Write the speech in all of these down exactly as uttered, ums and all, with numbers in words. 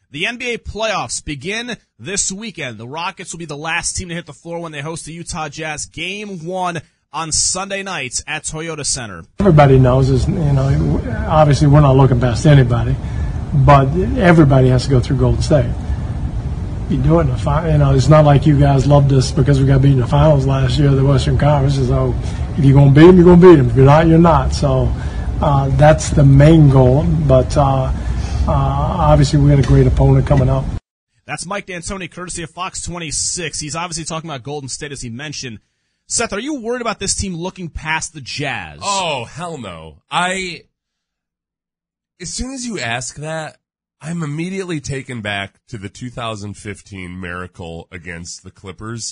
The N B A playoffs begin this weekend. The Rockets will be the last team to hit the floor when they host the Utah Jazz. Game one on Sunday nights at Toyota Center. Everybody knows, is, you know, obviously we're not looking past anybody, but everybody has to go through Golden State. You do it in the final. You know, it's not like you guys loved us because we got beat in the finals last year of the Western Conference. So if you're going to beat them, you're going to beat them. If you're not, you're not. So uh, that's the main goal. But uh, uh, obviously we got a great opponent coming up. That's Mike D'Antoni, courtesy of Fox twenty-six. He's obviously talking about Golden State, as he mentioned. Seth, are you worried about this team looking past the Jazz? Oh, hell no. I, as soon as you ask that, I'm immediately taken back to the two thousand fifteen miracle against the Clippers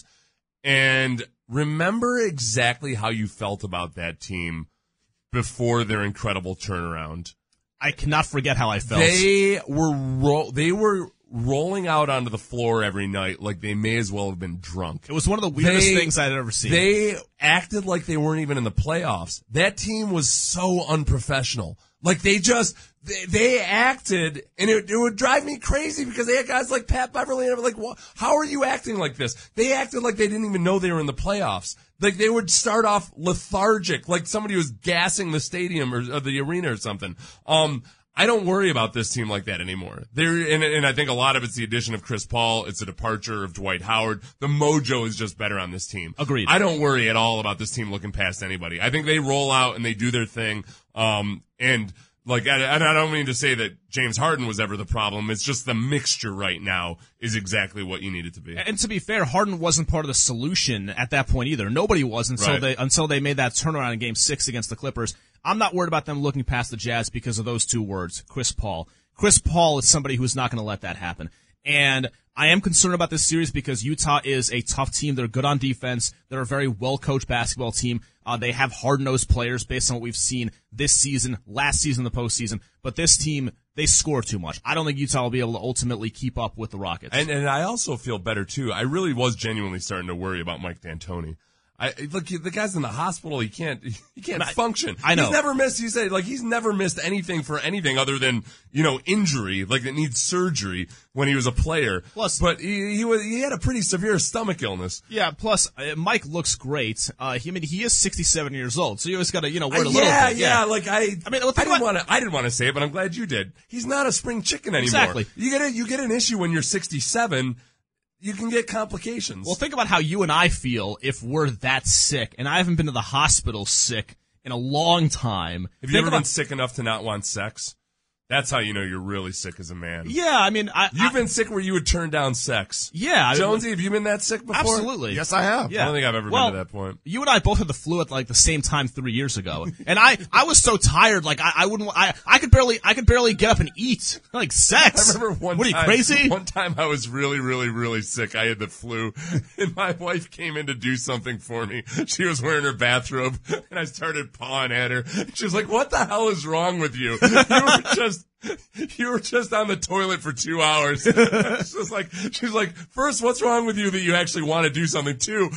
and remember exactly how you felt about that team before their incredible turnaround. I cannot forget how I felt. They were ro- they were rolling out onto the floor every night like they may as well have been drunk. It was one of the weirdest they, things I'd ever seen. They acted like they weren't even in the playoffs. That team was so unprofessional. Like they just, they, they acted, and it, it would drive me crazy because they had guys like Pat Beverly and I'm like, well, how are you acting like this? They acted like they didn't even know they were in the playoffs. Like they would start off lethargic, like somebody was gassing the stadium or, or the arena or something. Um, I don't worry about this team like that anymore. There, and, and I think a lot of it's the addition of Chris Paul. It's the departure of Dwight Howard. The mojo is just better on this team. Agreed. I don't worry at all about this team looking past anybody. I think they roll out and they do their thing. Um, and like, I, I don't mean to say that James Harden was ever the problem. It's just the mixture right now is exactly what you need it to be. And to be fair, Harden wasn't part of the solution at that point either. Nobody was until Right. they until they made that turnaround in Game Six against the Clippers. I'm not worried about them looking past the Jazz because of those two words, Chris Paul. Chris Paul is somebody who's not going to let that happen. And I am concerned about this series because Utah is a tough team. They're good on defense. They're a very well-coached basketball team. Uh, they have hard-nosed players based on what we've seen this season, last season, the postseason. But this team, they score too much. I don't think Utah will be able to ultimately keep up with the Rockets. And, and I also feel better, too. I really was genuinely starting to worry about Mike D'Antoni. I look, the guy's in the hospital. He can't, he can't I, function. I know. He's never missed, you say, like, he's never missed anything for anything other than, you know, injury, like it needs surgery when he was a player. Plus, but he, he was, he had a pretty severe stomach illness. Yeah, plus, uh, Mike looks great. Uh, he, I mean, he is sixty-seven years old, so you always gotta, you know, word a uh, little yeah, bit. Yeah, Yeah, like I, I mean, well, I didn't about, want to, I didn't want to say it, but I'm glad you did. He's not a spring chicken anymore. Exactly. You get a, you get an issue when you're sixty-seven. You can get complications. Well, think about how you and I feel if we're that sick, and I haven't been to the hospital sick in a long time. Have you think ever about, been sick enough to not want sex? That's how you know you're really sick as a man. Yeah, I mean, I, You've I, been sick where you would turn down sex. Yeah, Jonesy, have you been that sick before? Absolutely. Yes, I have. Yeah. I don't think I've ever well, been to that point. You and I both had the flu at like the same time three years ago, and I, I was so tired, like I, I wouldn't, I, I could barely, I could barely get up and eat, like sex. I remember one what, time. What are you crazy? One time I was really, really, really sick. I had the flu, and my wife came in to do something for me. She was wearing her bathrobe, and I started pawing at her. She was like, "What the hell is wrong with you? You were just." You were just on the toilet for two hours. She's like, she's like, first, what's wrong with you that you actually want to do something? Two,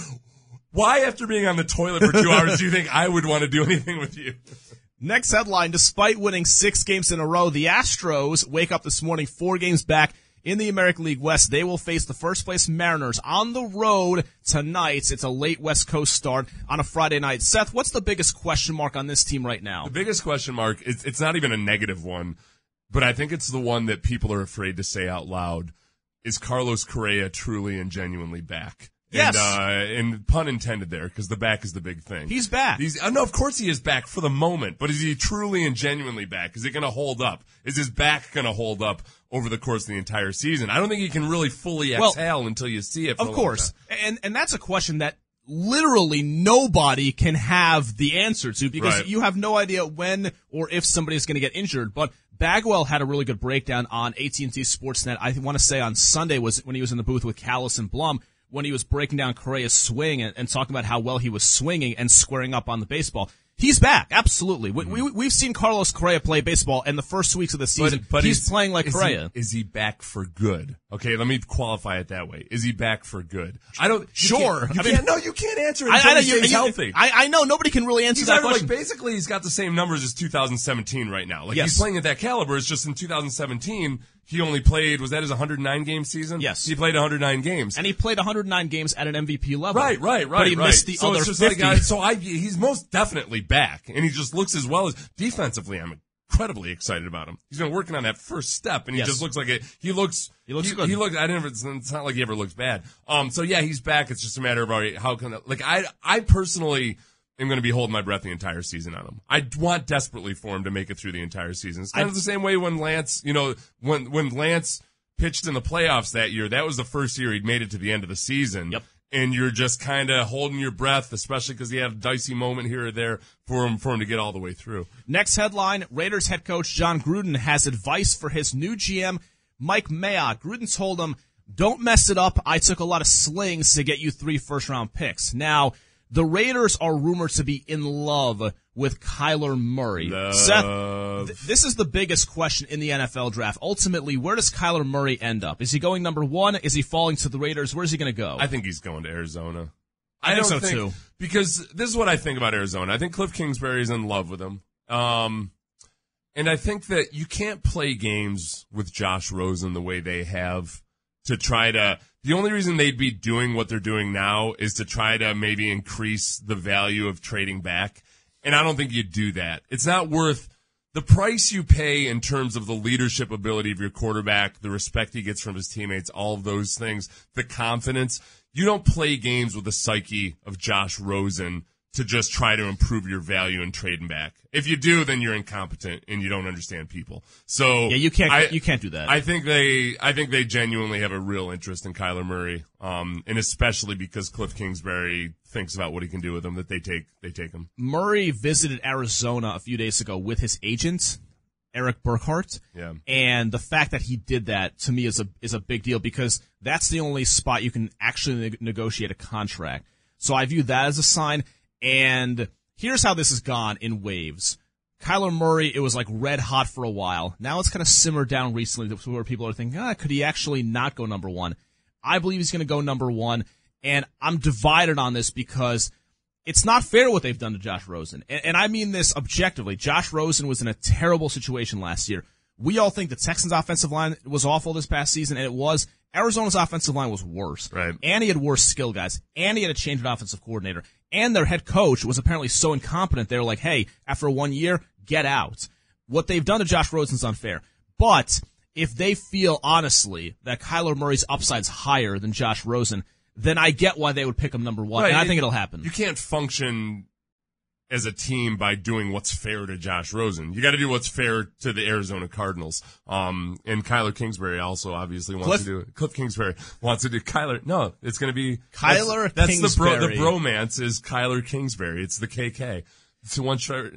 why after being on the toilet for two hours do you think I would want to do anything with you? Next headline, despite winning six games in a row, the Astros wake up this morning four games back in the American League West. They will face the first place Mariners on the road tonight. It's a late West Coast start on a Friday night. Seth, what's the biggest question mark on this team right now? The biggest question mark, it's, it's not even a negative one. But I think it's the one that people are afraid to say out loud. Is Carlos Correa truly and genuinely back? Yes. And, uh, and pun intended there, because the back is the big thing. He's back. He's, uh, no, of course he is back for the moment, but is he truly and genuinely back? Is it going to hold up? Is his back going to hold up over the course of the entire season? I don't think you can really fully exhale well, until you see it. For of course. And, and that's a question that literally nobody can have the answer to because right. you have no idea when or if somebody is going to get injured. But Bagwell had a really good breakdown on A T and T Sportsnet. I want to say on Sunday was when he was in the booth with Callis and Blum when he was breaking down Correa's swing and, and talking about how well he was swinging and squaring up on the baseball. He's back, absolutely. We, we, we've seen Carlos Correa play baseball in the first weeks of the season. But, but he's playing like is Correa. He, is he back for good? Okay, let me qualify it that way. Is he back for good? I don't. Sure. Can't, you I can't, mean, no, you can't answer it until I, I, he you, stays you, healthy. I, I know nobody can really answer he's that question. Like, basically, he's got the same numbers as two thousand seventeen right now. Like yes. he's playing at that caliber. It's just in two thousand seventeen he only played, was that his one hundred nine game season? Yes. He played one hundred nine games. And he played one hundred nine games at an M V P level. Right, right, right. But he right. missed the so other it's just fifty. Like, I, so I, he's most definitely back, and he just looks as well as defensively. I'm incredibly excited about him. He's been working on that first step, and he Yes. just looks like it. He looks. He looks he, good. He looks. I never. It's not like he ever looks bad. Um. So yeah, he's back. It's just a matter of all right, how can like I I personally am going to be holding my breath the entire season on him. I want desperately for him to make it through the entire season. It's kind I, of the same way when Lance, you know, when when Lance pitched in the playoffs that year. That was the first year he'd made it to the end of the season. Yep. And you're just kind of holding your breath, especially because he had a dicey moment here or there for him for him to get all the way through. Next headline, Raiders head coach John Gruden has advice for his new G M, Mike Mayock. Gruden told him, don't mess it up. I took a lot of slings to get you three first-round picks. Now, the Raiders are rumored to be in love with Kyler Murray. Love. Seth, th- this is the biggest question in the N F L draft. Ultimately, where does Kyler Murray end up? Is he going number one? Is he falling to the Raiders? Where's he going to go? I think he's going to Arizona. I think don't so, too. Because this is what I think about Arizona. I think Cliff Kingsbury is in love with him. Um, and I think that you can't play games with Josh Rosen the way they have to try to – the only reason they'd be doing what they're doing now is to try to maybe increase the value of trading back. And I don't think you'd do that. It's not worth the price you pay in terms of the leadership ability of your quarterback, the respect he gets from his teammates, all of those things, the confidence. You don't play games with the psyche of Josh Rosen to just try to improve your value and trading back. If you do, then you're incompetent and you don't understand people. So yeah, you can't I, you can't do that. I think they I think they genuinely have a real interest in Kyler Murray, um, and especially because Cliff Kingsbury thinks about what he can do with him, that they take they take him. Murray visited Arizona a few days ago with his agent, Eric Burkhart. Yeah. And the fact that he did that to me is a is a big deal because that's the only spot you can actually ne- negotiate a contract. So I view that as a sign. And here's how this has gone in waves. Kyler Murray, it was like red hot for a while. Now it's kind of simmered down recently to where people are thinking, ah, could he actually not go number one? I believe he's going to go number one. And I'm divided on this because it's not fair what they've done to Josh Rosen. And, and I mean this objectively. Josh Rosen was in a terrible situation last year. We all think the Texans' offensive line was awful this past season, and it was. Arizona's offensive line was worse. Right. And he had worse skill guys. And he had a change of offensive coordinator. And their head coach was apparently so incompetent, they were like, hey, after one year, get out. What they've done to Josh Rosen's unfair. But if they feel, honestly, that Kyler Murray's upside's higher than Josh Rosen, then I get why they would pick him number one. Right. And I It- think it'll happen. You can't function as a team by doing what's fair to Josh Rosen. You got to do what's fair to the Arizona Cardinals. Um, and Kyler Kingsbury also obviously wants Cliff? to do it. Cliff Kingsbury wants to do Kyler. No, it's going to be Kyler That's, that's the bro, the Kingsbury. bromance is Kyler Kingsbury. It's the K K. It's the one shirt.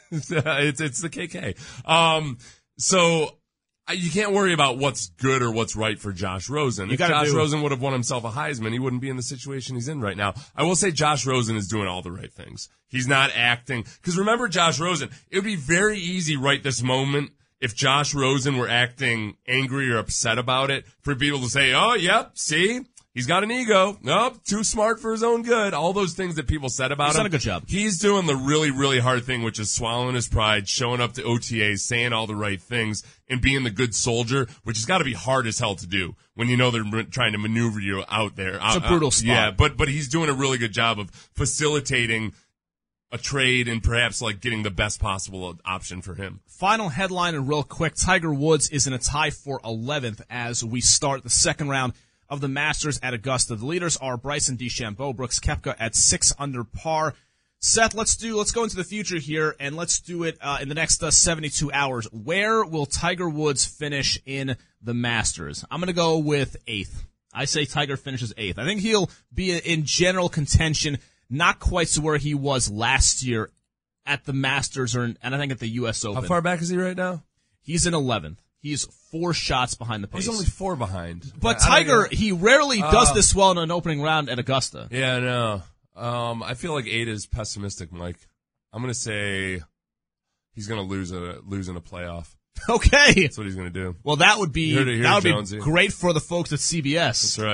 it's it's the K K. Um, so. You can't worry about what's good or what's right for Josh Rosen. You If gotta Josh do- Rosen would have won himself a Heisman, he wouldn't be in the situation he's in right now. I will say Josh Rosen is doing all the right things. He's not acting. Because remember Josh Rosen, it would be very easy right this moment if Josh Rosen were acting angry or upset about it for people to say, oh, yep, see? He's got an ego. Nope, too smart for his own good. All those things that people said about He's him. done a good job. He's doing the really, really hard thing, which is swallowing his pride, showing up to O T As, saying all the right things, and being the good soldier, which has got to be hard as hell to do when you know they're m- trying to maneuver you out there. It's a brutal spot. Yeah, but but he's doing a really good job of facilitating a trade and perhaps like getting the best possible option for him. Final headline and real quick, Tiger Woods is in a tie for eleventh as we start the second round of the Masters at Augusta. The leaders are Bryson DeChambeau, Brooks Koepka at six under par. Seth, let's do, let's go into the future here and let's do it uh, in the next uh, seventy-two hours. Where will Tiger Woods finish in the Masters? I'm going to go with eighth. I say Tiger finishes eighth. I think he'll be in general contention, not quite to where he was last year at the Masters or in, and I think at the U S Open. How far back is he right now? He's in eleventh. He's four shots behind the pace. He's only four behind. But I- I don't Tiger, get it. he rarely does Uh, this well in an opening round at Augusta. Yeah, I know. Um, I feel like eight is pessimistic, Mike. I'm gonna say he's gonna lose a lose in a playoff. Okay. That's what he's gonna do. Well, that would be You heard it here, that would Jonesy. be great for the folks at C B S. That's right.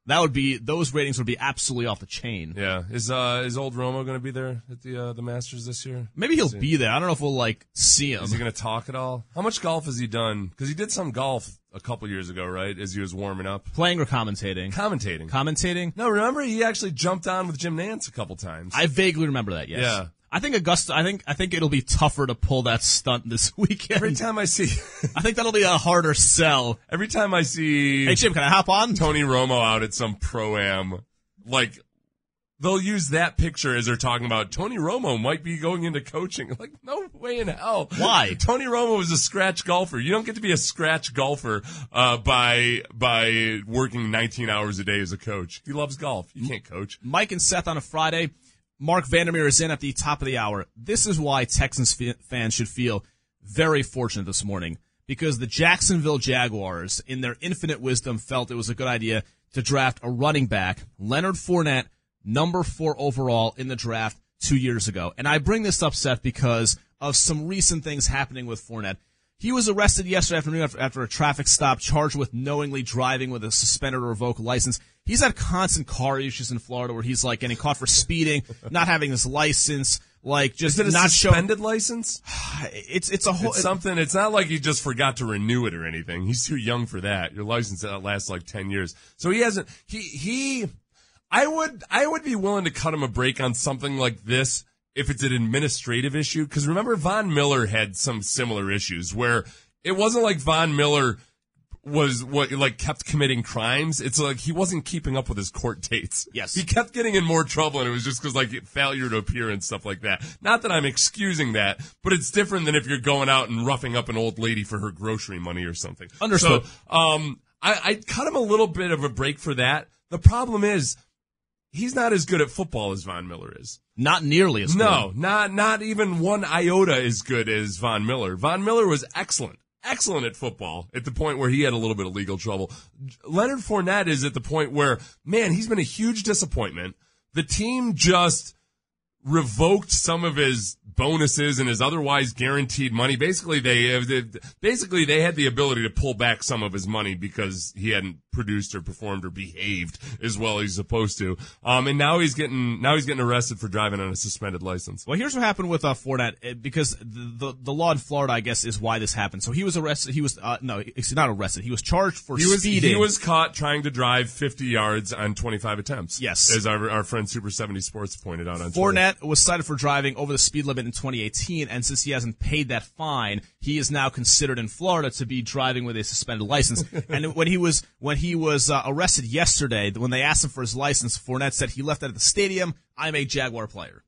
That would be, those ratings would be absolutely off the chain. Yeah. Is, uh, is old Romo going to be there at the, uh, the Masters this year? Maybe he'll be there. I don't know if we'll, like, see him. Is he going to talk at all? How much golf has he done? Because he did some golf a couple years ago, right? As he was warming up. Playing or commentating? Commentating. Commentating? No, remember he actually jumped on with Jim Nantz a couple times. I vaguely remember that, yes. Yeah. I think Augusta, I think, I think it'll be tougher to pull that stunt this weekend. Every time I see, I think that'll be a harder sell. every time I see Hey, Jim, can I hop on? Tony Romo out at some pro-am, like, they'll use that picture as they're talking about Tony Romo might be going into coaching. Like, no way in hell. Why? Tony Romo was a scratch golfer. You don't get to be a scratch golfer, uh, by, by working nineteen hours a day as a coach. He loves golf. You can't coach. Mike and Seth on a Friday. Mark Vandermeer is in at the top of the hour. This is why Texans f- fans should feel very fortunate this morning, because the Jacksonville Jaguars, in their infinite wisdom, felt it was a good idea to draft a running back, Leonard Fournette, number four overall in the draft two years ago. And I bring this up, Seth, because of some recent things happening with Fournette. He was arrested yesterday afternoon after, after a traffic stop, charged with knowingly driving with a suspended or revoked license. He's had constant car issues in Florida where he's like getting caught for speeding, not having his license, like just Is it a not suspended showing. license? It's it's a whole It's something. It's not like he just forgot to renew it or anything. He's too young for that. Your license lasts like ten years, so he hasn't. He he. I would I would be willing to cut him a break on something like this if it's an administrative issue. Because remember, Von Miller had some similar issues where it wasn't like Von Miller was what like kept committing crimes. It's like he wasn't keeping up with his court dates. Yes. He kept getting in more trouble, and it was just because like failure to appear and stuff like that. Not that I'm excusing that, but it's different than if you're going out and roughing up an old lady for her grocery money or something. Understood. So, um, I, I'd cut him a little bit of a break for that. The problem is, he's not as good at football as Von Miller is. not nearly as good. No, not not even one iota as good as Von Miller. Von Miller was excellent. Excellent at football at the point where he had a little bit of legal trouble. Leonard Fournette is at the point where, man, he's been a huge disappointment. The team just revoked some of his bonuses and his otherwise guaranteed money. Basically, they, they basically they had the ability to pull back some of his money because he hadn't produced or performed or behaved as well as he's supposed to. Um, and now he's getting now he's getting arrested for driving on a suspended license. Well, here's what happened with uh, Fournette, because the, the the law in Florida, I guess, is why this happened. So he was arrested. He was uh, no, he's not arrested. He was charged for He was speeding. he was caught trying to drive fifty yards on twenty-five attempts. Yes, as our our friend Super seventy Sports pointed out on Fournette Twitter. was cited for driving over the speed limit in twenty eighteen, and since he hasn't paid that fine, he is now considered in Florida to be driving with a suspended license. And when he was when he was uh, arrested yesterday, when they asked him for his license, Fournette said he left that at the stadium. I'm a Jaguar player.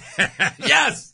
Yes.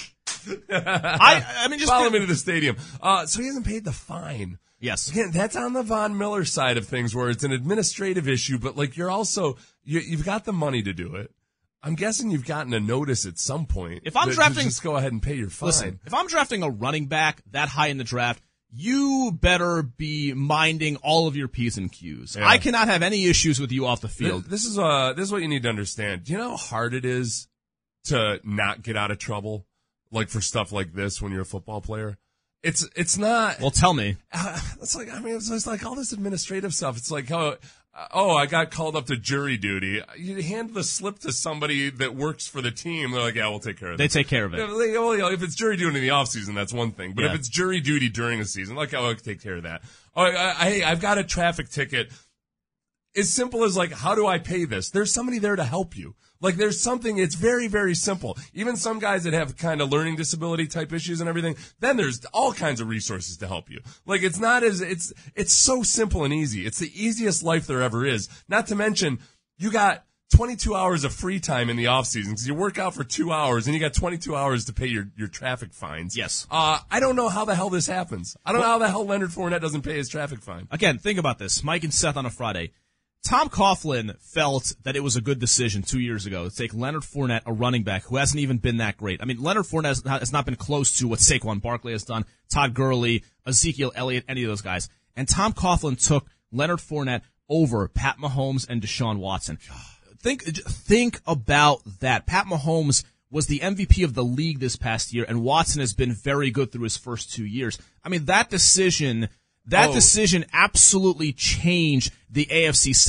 I I mean, just follow me to the stadium. Uh, so he hasn't paid the fine. Yes. Again, that's on the Von Miller side of things, where it's an administrative issue, but like you're also you, you've got the money to do it. I'm guessing you've gotten a notice at some point. If I'm that, drafting, just go ahead and pay your fine. Listen, if I'm drafting a running back that high in the draft, you better be minding all of your P's and Q's. Yeah. I cannot have any issues with you off the field. This, this is uh this is what you need to understand. Do you know how hard it is to not get out of trouble, like for stuff like this when you're a football player? It's it's not. Well, tell me. Uh, it's like I mean, it's, it's like all this administrative stuff. It's like oh, oh, I got called up to jury duty. You hand the slip to somebody that works for the team. They're like, yeah, we'll take care of it. They take care of it. Yeah, like, well, you know, if it's jury duty in the off season, that's one thing. But Yeah. if it's jury duty during a season, like oh, I'll take care of that. Oh, I, I, I've got a traffic ticket. As simple as like, how do I pay this? There's somebody there to help you. Like there's something, it's very, very simple. Even some guys that have kind of learning disability type issues and everything, then there's all kinds of resources to help you. Like it's not as, it's, it's so simple and easy. It's the easiest life there ever is. Not to mention, you got twenty-two hours of free time in the off season because you work out for two hours and you got twenty-two hours to pay your, your traffic fines. Yes. Uh, I don't know how the hell this happens. I don't know how the hell Leonard Fournette doesn't pay his traffic fine. Again, think about this. Mike and Seth on a Friday. Tom Coughlin felt that it was a good decision two years ago to take Leonard Fournette, a running back who hasn't even been that great. I mean, Leonard Fournette has not, has not been close to what Saquon Barkley has done, Todd Gurley, Ezekiel Elliott, any of those guys. And Tom Coughlin took Leonard Fournette over Pat Mahomes and Deshaun Watson. Think, think about that. Pat Mahomes was the M V P of the league this past year, and Watson has been very good through his first two years. I mean, that decision... That Oh. decision absolutely changed the A F C South.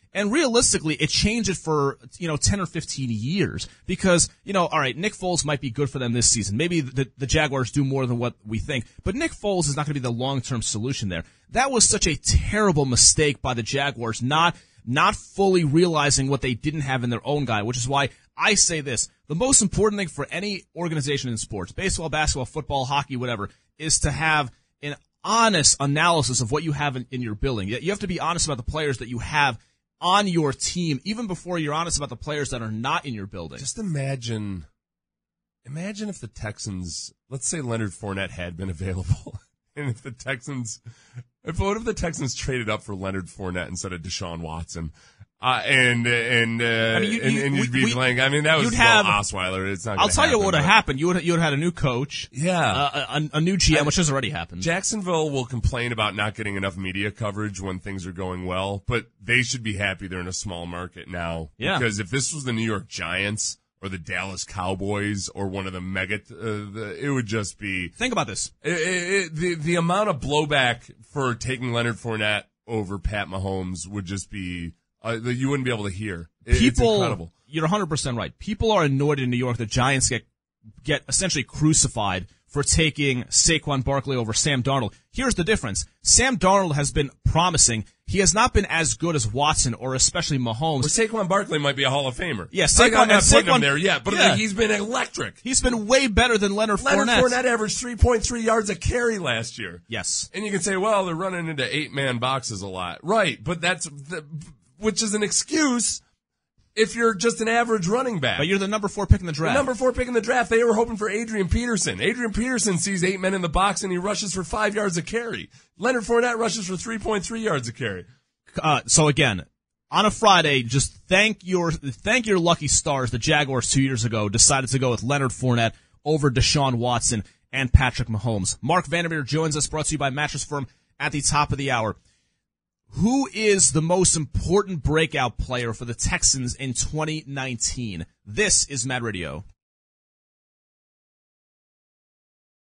And realistically, it changed it for, you know, ten or fifteen years. Because, you know, all right, Nick Foles might be good for them this season. Maybe the, the Jaguars do more than what we think. But Nick Foles is not going to be the long-term solution there. That was such a terrible mistake by the Jaguars, not not fully realizing what they didn't have in their own guy, which is why I say this. The most important thing for any organization in sports, baseball, basketball, football, hockey, whatever, is to have an honest analysis of what you have in, in your building. You have to be honest about the players that you have on your team, even before you're honest about the players that are not in your building. Just imagine, imagine if the Texans, let's say Leonard Fournette had been available, and if the Texans, if what if the Texans traded up for Leonard Fournette instead of Deshaun Watson, uh, and and uh, I mean, you, and, you, and you'd we, be we, playing. I mean, that was you'd have, well, Osweiler. It's not. I'll tell happen, you what would have but, happened. You would you would have had a new coach, yeah, uh, a, a new G M, which has already happened. Jacksonville will complain about not getting enough media coverage when things are going well, but they should be happy they're in a small market now. Yeah. Because if this was the New York Giants or the Dallas Cowboys or one of the mega, uh, the, it would just be. Think about this. It, it, it, the the amount of blowback for taking Leonard Fournette over Pat Mahomes would just be uh, that you wouldn't be able to hear. It, People, it's incredible. You're one hundred percent right. People are annoyed in New York that Giants get get essentially crucified for taking Saquon Barkley over Sam Darnold. Here's the difference. Sam Darnold has been promising. He has not been as good as Watson or especially Mahomes. Well, Saquon Barkley might be a Hall of Famer. Yeah, Saquon, Saquon, I'm not putting Saquon, him there yet, but yeah. he's been electric. He's been way better than Leonard, Leonard Fournette. Fournette averaged three point three yards a carry last year. Yes. And you can say, well, they're running into eight-man boxes a lot. Right, but that's, the, which is an excuse if you're just an average running back. But you're the number four pick in the draft. The number four pick in the draft, they were hoping for Adrian Peterson. Adrian Peterson sees eight men in the box and he rushes for five yards a carry. Leonard Fournette rushes for three point three yards a carry. Uh, so again, on a Friday, just thank your thank your lucky stars. The Jaguars two years ago decided to go with Leonard Fournette over Deshaun Watson and Patrick Mahomes. Mark Vandermeer joins us, brought to you by Mattress Firm at the top of the hour. Who is the most important breakout player for the Texans in twenty nineteen? This is Mad Radio.